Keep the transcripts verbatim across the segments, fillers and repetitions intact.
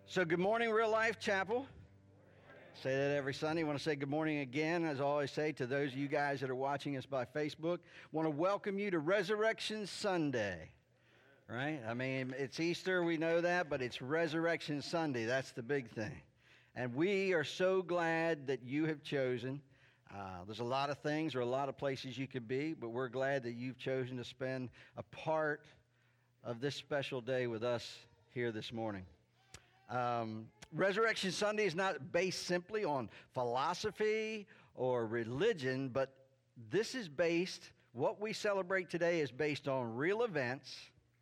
So good morning, Real Life Chapel. Say that every Sunday. I want to say good morning again, as I always say, to those of you guys that are watching us by Facebook. I want to welcome you to Resurrection Sunday, right? I mean, it's Easter, we know that, but it's Resurrection Sunday. That's the big thing. And we are so glad that you have chosen. Uh, there's a lot of things or a lot of places you could be, but we're glad that you've chosen to spend a part of this special day with us here this morning. Um, Resurrection Sunday is not based simply on philosophy or religion, but this is based, what we celebrate today is based on real events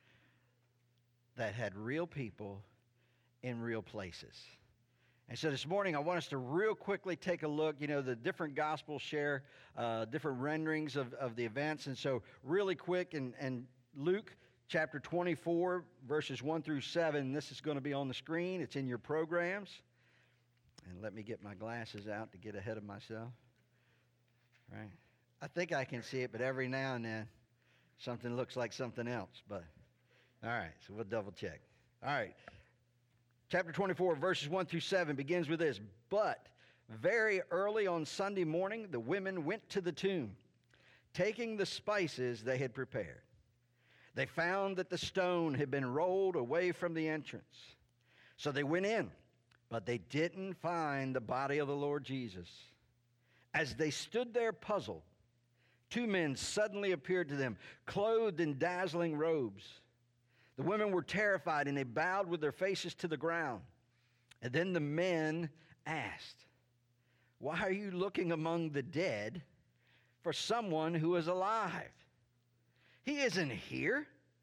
that had real people in real places. And so this morning I want us to real quickly take a look. You know, the different gospels share uh, different renderings of, of the events. And so really quick, and, and Luke chapter twenty-four, verses one through seven. This is going to be on the screen. It's in your programs. And let me get my glasses out to get ahead of myself. Right? I think I can see it, but every now and then something looks like something else. But all right, so we'll double check. All right. Chapter twenty-four, verses one through seven begins with this. But very early on Sunday morning, the women went to the tomb, taking the spices they had prepared. They found that the stone had been rolled away from the entrance. So they went in, but they didn't find the body of the Lord Jesus. As they stood there puzzled, two men suddenly appeared to them, clothed in dazzling robes. The women were terrified, and they bowed with their faces to the ground. And then the men asked, "Why are you looking among the dead for someone who is alive? He isn't here.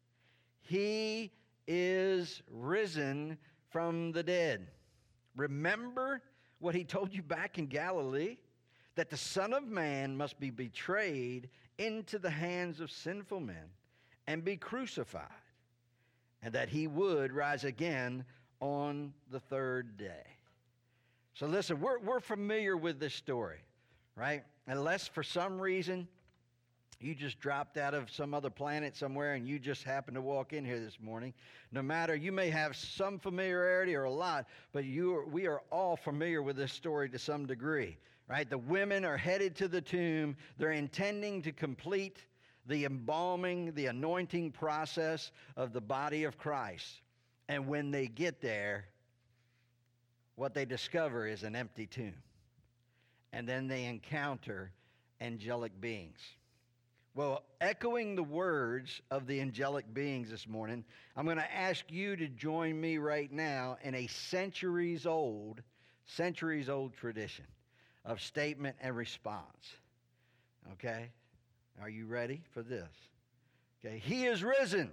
He is risen from the dead. Remember what he told you back in Galilee, that the Son of Man must be betrayed into the hands of sinful men and be crucified, and that he would rise again on the third day." So listen, we're, we're familiar with this story, right? Unless for some reason you just dropped out of some other planet somewhere and you just happened to walk in here this morning. No matter, you may have some familiarity or a lot, but you are, we are all familiar with this story to some degree, right? The women are headed to the tomb. They're intending to complete the embalming, the anointing process of the body of Christ. And when they get there, what they discover is an empty tomb. And then they encounter angelic beings. Well, echoing the words of the angelic beings this morning, I'm going to ask you to join me right now in a centuries old, centuries old tradition of statement and response. Okay? Are you ready for this? Okay, he is risen.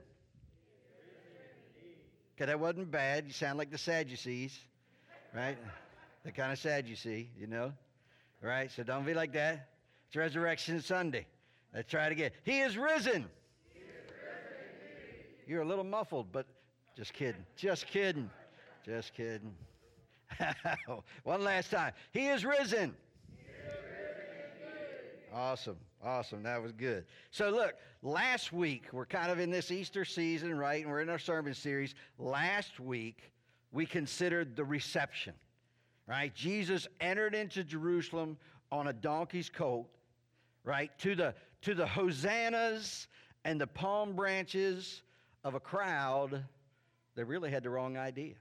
Okay, that wasn't bad. You sound like the Sadducees, right? The kind of Sadducee, you know? Right? So don't be like that. It's Resurrection Sunday. Let's try it again. He is risen. He is risen. You're a little muffled, but just kidding. Just kidding. Just kidding. One last time. He is risen. He is risen. Awesome. Awesome. That was good. So look, last week, we're kind of in this Easter season, right? And we're in our sermon series. Last week, we considered the reception, right? Jesus entered into Jerusalem on a donkey's colt, right? To the, to the hosannas and the palm branches of a crowd that really had the wrong idea.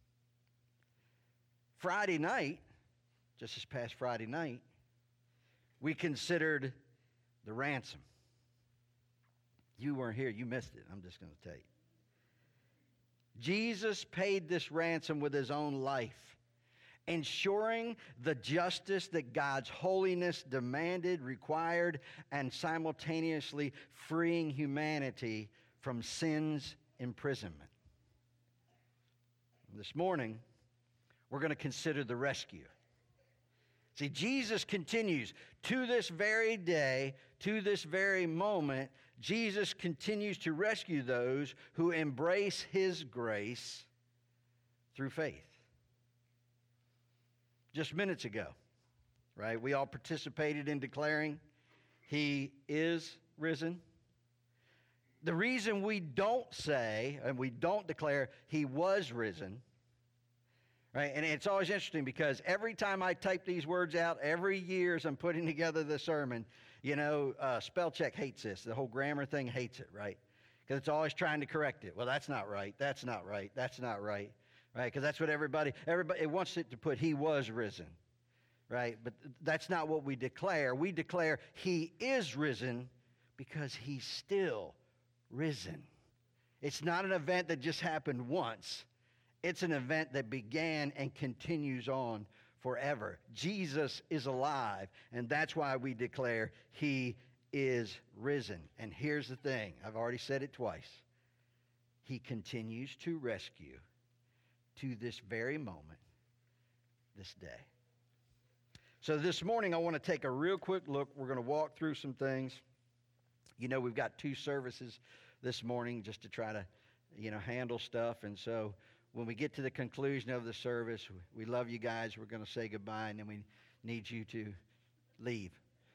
Friday night, just this past Friday night, we considered the ransom. You weren't here. You missed it. I'm just going to tell you. Jesus paid this ransom with his own life, ensuring the justice that God's holiness demanded, required, and simultaneously freeing humanity from sin's imprisonment. This morning, we're going to consider the rescue. See, Jesus continues to this very day, to this very moment, Jesus continues to rescue those who embrace his grace through faith. Just minutes ago, right, we all participated in declaring he is risen. The reason we don't say and we don't declare he was risen Right? And it's always interesting because every time I type these words out, every year as I'm putting together the sermon, you know, uh, spell check hates this. The whole grammar thing hates it, right? Because it's always trying to correct it. Well, that's not right. That's not right. That's not right. Right? Because that's what everybody, everybody, it wants it to put he was risen. Right? But that's not what we declare. We declare he is risen because he's still risen. It's not an event that just happened once. It's an event that began and continues on forever. Jesus is alive, and that's why we declare he is risen. And here's the thing. I've already said it twice. He continues to rescue to this very moment, this day. So this morning, I want to take a real quick look. We're going to walk through some things. You know, we've got two services this morning just to try to, you know, handle stuff. And so when we get to the conclusion of the service, we love you guys. We're going to say goodbye, and then we need you to leave.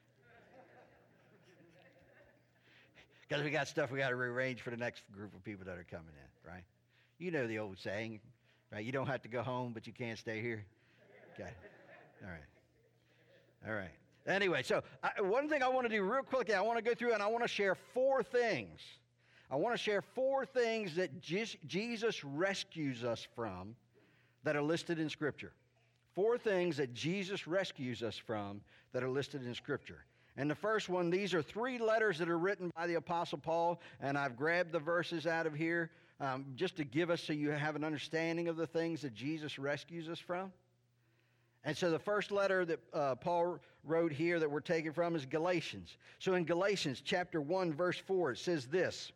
Because we got stuff we got to rearrange for the next group of people that are coming in, right? You know the old saying, right? You don't have to go home, but you can't stay here. Okay. All right. All right. Anyway, so I, one thing I want to do real quickly, I want to go through and I want to share four things. I want to share four things that Jesus rescues us from that are listed in Scripture. Four things that Jesus rescues us from that are listed in Scripture. And the first one, these are three letters that are written by the Apostle Paul, and I've grabbed the verses out of here um, just to give us so you have an understanding of the things that Jesus rescues us from. And so the first letter that uh, Paul wrote here that we're taking from is Galatians. So in Galatians chapter one, verse four, it says this: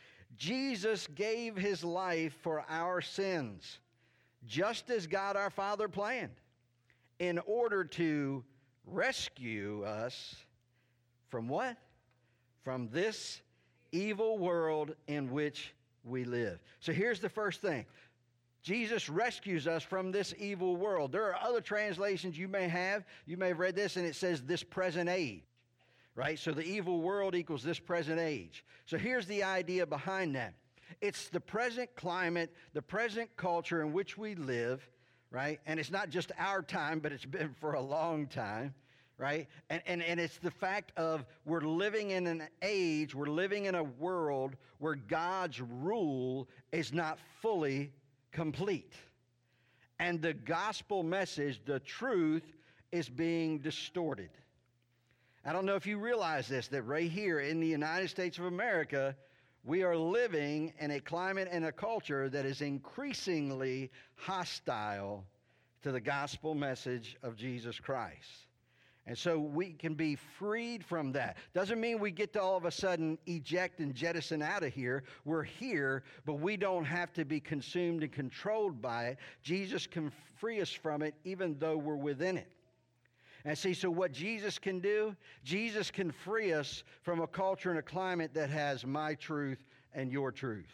Jesus gave his life for our sins, just as God our Father planned, in order to rescue us from what? From this evil world in which we live. So here's the first thing. Jesus rescues us from this evil world. There are other translations you may have. You may have read this, and it says this present age. Right? So the evil world equals this present age. So here's the idea behind that. It's the present climate, the present culture in which we live, right? And it's not just our time, but it's been for a long time, right? And, and, and it's the fact of we're living in an age, we're living in a world where God's rule is not fully complete. And the gospel message, the truth, is being distorted. I don't know if you realize this, that right here in the United States of America, we are living in a climate and a culture that is increasingly hostile to the gospel message of Jesus Christ. And so we can be freed from that. Doesn't mean we get to all of a sudden eject and jettison out of here. We're here, but we don't have to be consumed and controlled by it. Jesus can free us from it even though we're within it. And see, so what Jesus can do, Jesus can free us from a culture and a climate that has my truth and your truth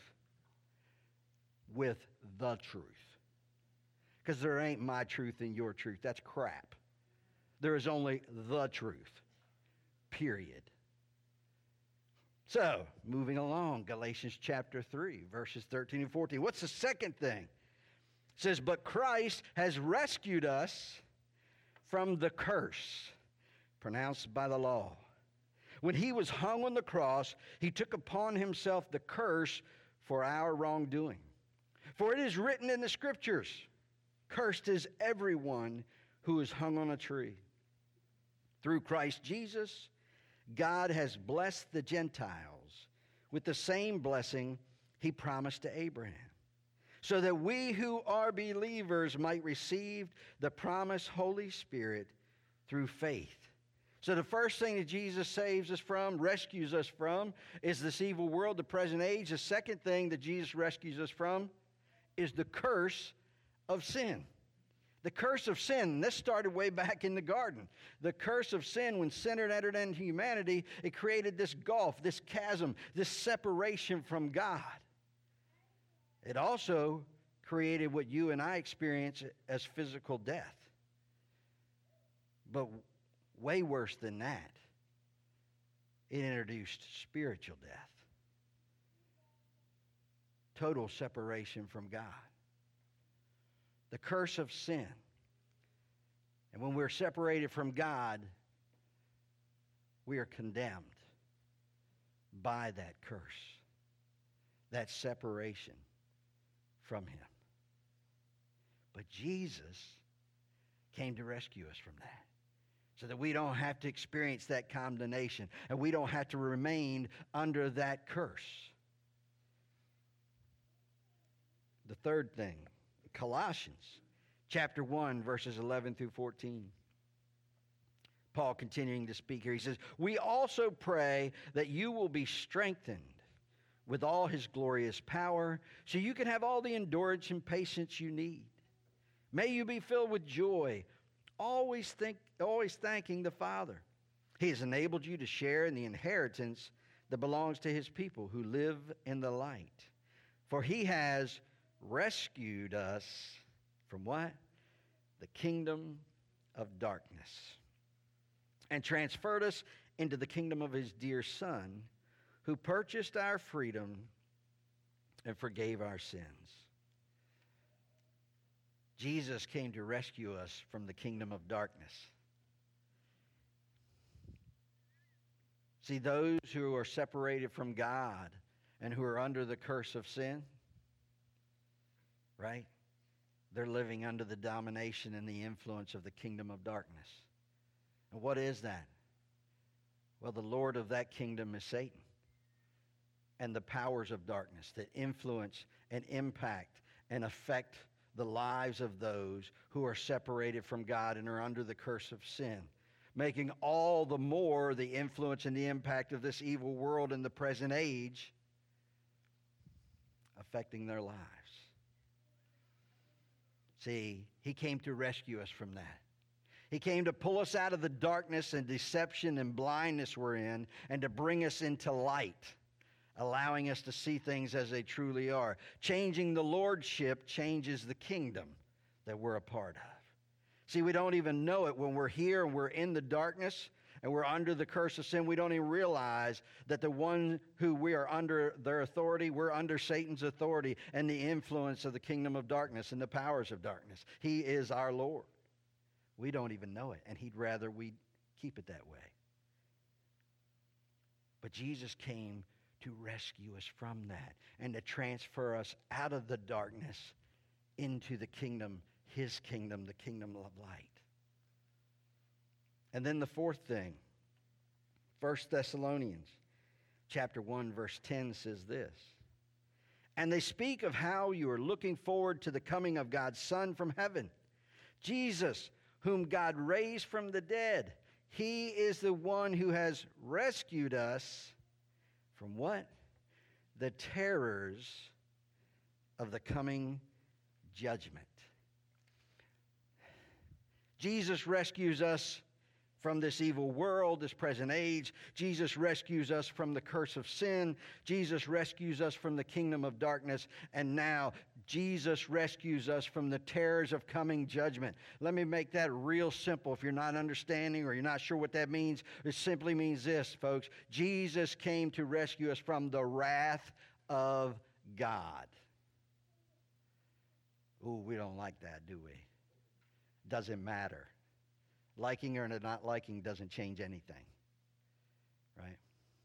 with the truth. Because there ain't my truth and your truth. That's crap. There is only the truth, period. So, moving along, Galatians chapter three, verses thirteen and fourteen. What's the second thing? It says, but Christ has rescued us from the curse pronounced by the law. When he was hung on the cross, he took upon himself the curse for our wrongdoing. For it is written in the Scriptures, cursed is everyone who is hung on a tree. Through Christ Jesus, God has blessed the Gentiles with the same blessing he promised to Abraham, so that we who are believers might receive the promised Holy Spirit through faith. So the first thing that Jesus saves us from, rescues us from, is this evil world, the present age. The second thing that Jesus rescues us from is the curse of sin. The curse of sin, this started way back in the garden. The curse of sin, when sin entered into humanity, it created this gulf, this chasm, this separation from God. It also created what you and I experience as physical death. But way worse than that, it introduced spiritual death. Total separation from God. the curse of sin. And when we're separated from God, we are condemned by that curse, that separation from Him. But Jesus came to rescue us from that, so that we don't have to experience that condemnation and we don't have to remain under that curse. The third thing, Colossians chapter one, verses eleven through fourteen. Paul continuing to speak here, he says, "We also pray that you will be strengthened with all His glorious power, so you can have all the endurance and patience you need. May you be filled with joy, always think, always thanking the Father. He has enabled you to share in the inheritance that belongs to His people who live in the light. For He has rescued us from what? The kingdom of darkness, and transferred us into the kingdom of His dear Son, who purchased our freedom and forgave our sins." Jesus came to rescue us from the kingdom of darkness. See, those who are separated from God and who are under the curse of sin, right? They're living under the domination and the influence of the kingdom of darkness. And what is that? Well, the Lord of that kingdom is Satan, and the powers of darkness that influence and impact and affect the lives of those who are separated from God and are under the curse of sin, making all the more the influence and the impact of this evil world in the present age affecting their lives. See, He came to rescue us from that. He came to pull us out of the darkness and deception and blindness we're in and to bring us into light, allowing us to see things as they truly are. Changing the lordship changes the kingdom that we're a part of. See, we don't even know it when we're here and we're in the darkness and we're under the curse of sin. We don't even realize that the one who we are under their authority, we're under Satan's authority and the influence of the kingdom of darkness and the powers of darkness. He is our Lord. We don't even know it, and He'd rather we keep it that way. But Jesus came to rescue us from that and to transfer us out of the darkness into the kingdom, His kingdom, the kingdom of light. And then the fourth thing, First Thessalonians chapter one, verse ten says this, "And they speak of how you are looking forward to the coming of God's Son from heaven, Jesus, whom God raised from the dead. He is the one who has rescued us from what? The terrors of the coming judgment." Jesus rescues us from this evil world, this present age. Jesus rescues us from the curse of sin. Jesus rescues us from the kingdom of darkness. And now Jesus rescues us from the terrors of coming judgment. Let me make that real simple. If you're not understanding or you're not sure what that means, it simply means this, folks. Jesus came to rescue us from the wrath of God. Ooh, we don't like that, do we? Doesn't matter. Liking or not liking doesn't change anything, right?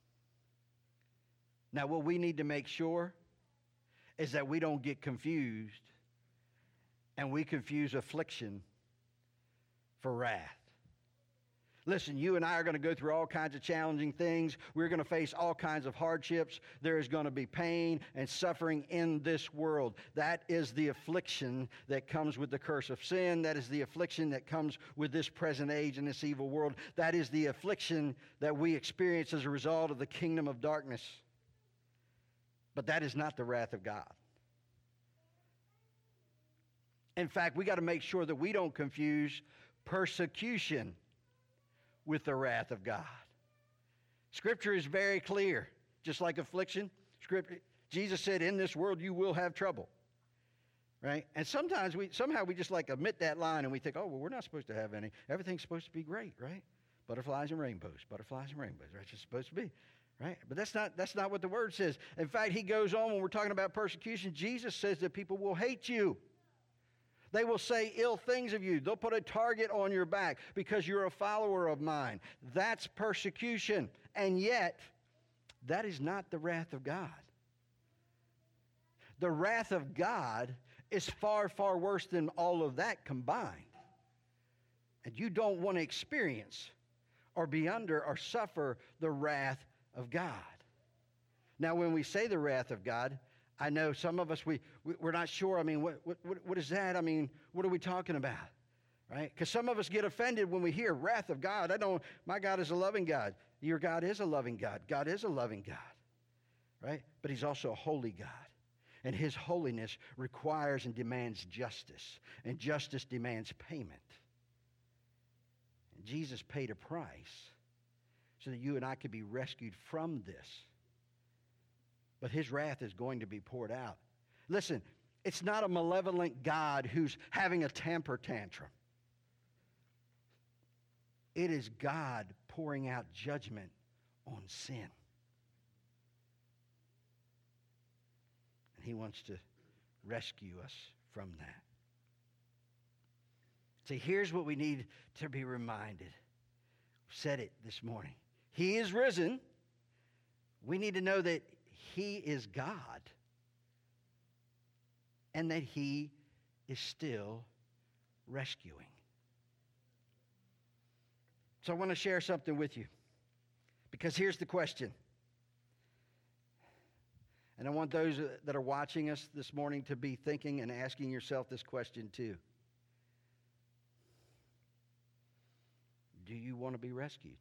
Now, what we need to make sure is that we don't get confused and we confuse affliction for wrath. Listen, you and I are going to go through all kinds of challenging things. We're going to face all kinds of hardships. There is going to be pain and suffering in this world. That is the affliction that comes with the curse of sin. That is the affliction that comes with this present age and this evil world. That is the affliction that we experience as a result of the kingdom of darkness. But that is not the wrath of God. In fact, we got to make sure that we don't confuse persecution with the wrath of God. Scripture is very clear. Just like affliction, Scripture, Jesus said, in this world you will have trouble. Right? And sometimes we somehow we just like omit that line and we think, oh, well, we're not supposed to have any. Everything's supposed to be great, right? Butterflies and rainbows, butterflies and rainbows. That's just supposed to be. Right? But that's not that's not what the word says. In fact, he goes on when we're talking about persecution, Jesus says that people will hate you. They will say ill things of you. They'll put a target on your back because you're a follower of mine. That's persecution. And yet, that is not the wrath of God. The wrath of God is far, far worse than all of that combined. And you don't want to experience or be under or suffer the wrath of God. Now, when we say the wrath of God, I know some of us, we, we, we're not sure. I mean, what, what, what is that? I mean, what are we talking about? Right? Because some of us get offended when we hear wrath of God. I don't, my God is a loving God. Your God is a loving God. God is a loving God. Right? But he's also a holy God. And his holiness requires and demands justice. And justice demands payment. And Jesus paid a price so that you and I could be rescued from this. But his wrath is going to be poured out. Listen, it's not a malevolent God who's having a temper tantrum. It is God pouring out judgment on sin. And he wants to rescue us from that. See, here's what we need to be reminded. We said it this morning. He is risen. We need to know that he is God and that he is still rescuing. So I want to share something with you, because here's the question. And I want those that are watching us this morning to be thinking and asking yourself this question too. Do you want to be rescued?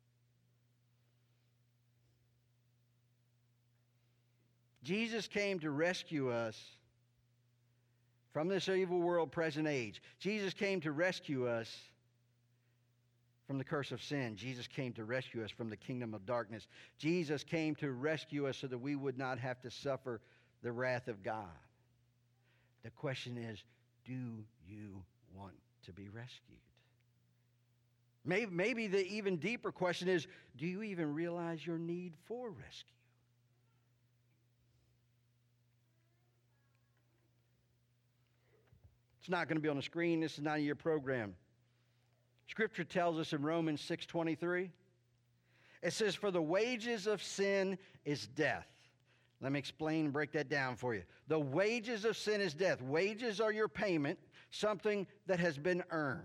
Jesus came to rescue us from this evil world, present age. Jesus came to rescue us from the curse of sin. Jesus came to rescue us from the kingdom of darkness. Jesus came to rescue us so that we would not have to suffer the wrath of God. The question is, do you want to be rescued? Maybe, maybe the even deeper question is, do you even realize your need for rescue? It's not going to be on the screen. This is not in your program. Scripture tells us in Romans six twenty-three, it says, for the wages of sin is death. Let me explain and break that down for you. The wages of sin is death. Wages are your payment, something that has been earned.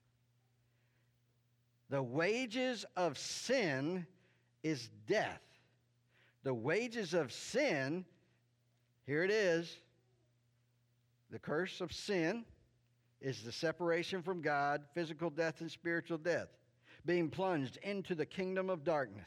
The wages of sin is death. The wages of sin, here it is, the curse of sin is the separation from God, physical death and spiritual death, being plunged into the kingdom of darkness,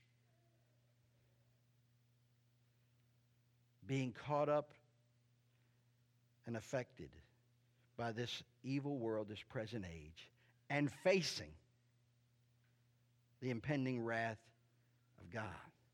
being caught up and affected by this evil world, this present age, and facing the impending wrath of God.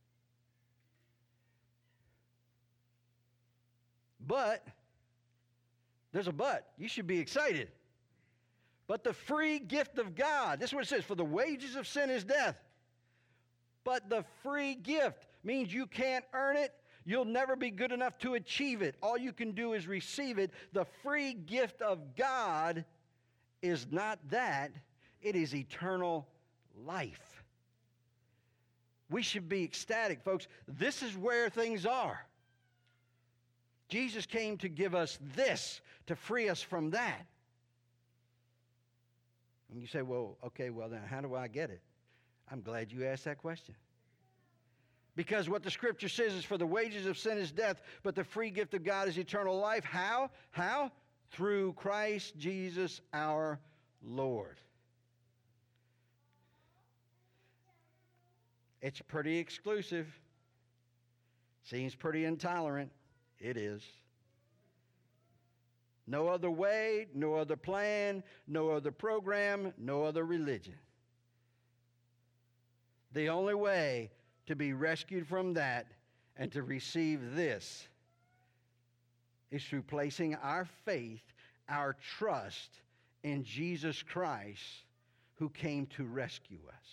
But there's a but. You should be excited. But the free gift of God, this is what it says, for the wages of sin is death. But the free gift means you can't earn it. You'll never be good enough to achieve it. All you can do is receive it. The free gift of God is not that. It is eternal life. We should be ecstatic, folks. This is where things are. Jesus came to give us this, to free us from that. And you say, well, okay, well then how do I get it? I'm glad you asked that question. Because what the Scripture says is, for the wages of sin is death, but the free gift of God is eternal life. How? How? Through Christ Jesus our Lord. It's pretty exclusive. Seems pretty intolerant. It is. No other way, no other plan, no other program, no other religion. The only way to be rescued from that and to receive this is through placing our faith, our trust in Jesus Christ, who came to rescue us.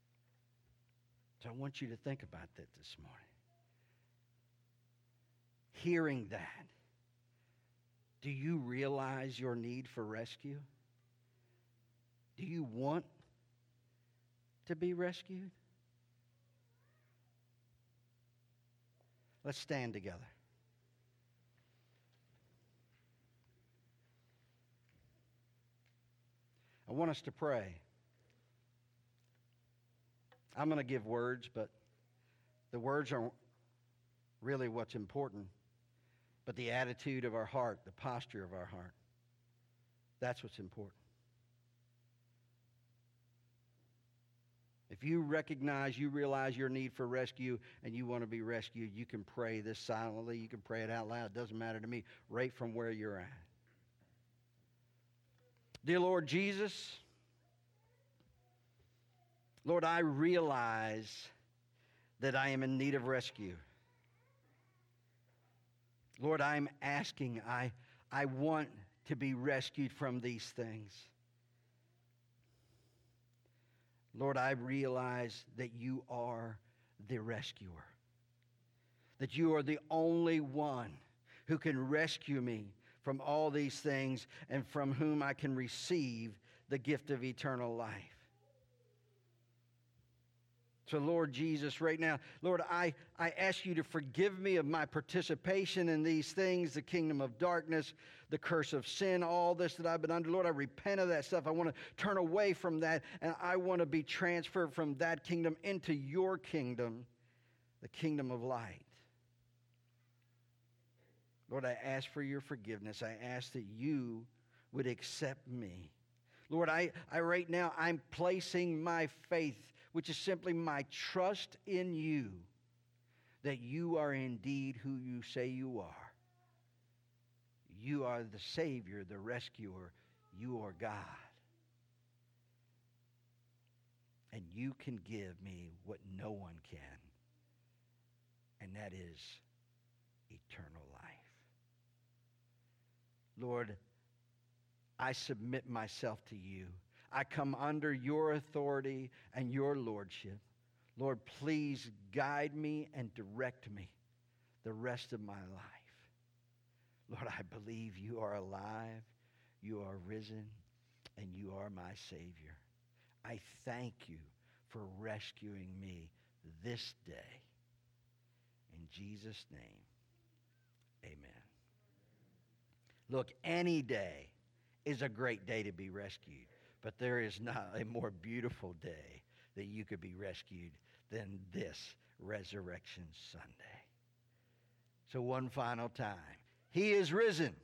So I want you to think about that this morning. hearing that, do you realize your need for rescue? Do you want to be rescued? Let's stand together. I want us to pray. I'm going to give words, but the words aren't really what's important, but the attitude of our heart, the posture of our heart. That's what's important. If you recognize, you realize your need for rescue and you want to be rescued, you can pray this silently. You can pray it out loud. It doesn't matter to me, right from where you're at. Dear Lord Jesus, Lord, I realize that I am in need of rescue. Lord, I'm asking, I, I want to be rescued from these things. Lord, I realize that you are the rescuer, that you are the only one who can rescue me from all these things and from whom I can receive the gift of eternal life. So, Lord Jesus, right now, Lord, I, I ask you to forgive me of my participation in these things, the kingdom of darkness, the curse of sin, all this that I've been under. Lord, I repent of that stuff. I want to turn away from that, and I want to be transferred from that kingdom into your kingdom, the kingdom of light. Lord, I ask for your forgiveness. I ask that you would accept me. Lord, I, I right now, I'm placing my faith, which is simply my trust in you, that you are indeed who you say you are. You are the Savior, the rescuer. You are God. And you can give me what no one can, and that is eternal life. Lord, I submit myself to you. I come under your authority and your lordship. Lord, please guide me and direct me the rest of my life. Lord, I believe you are alive, you are risen, and you are my Savior. I thank you for rescuing me this day. In Jesus' name, amen. Look, any day is a great day to be rescued. But there is not a more beautiful day that you could be rescued than this Resurrection Sunday. So one final time. He is risen.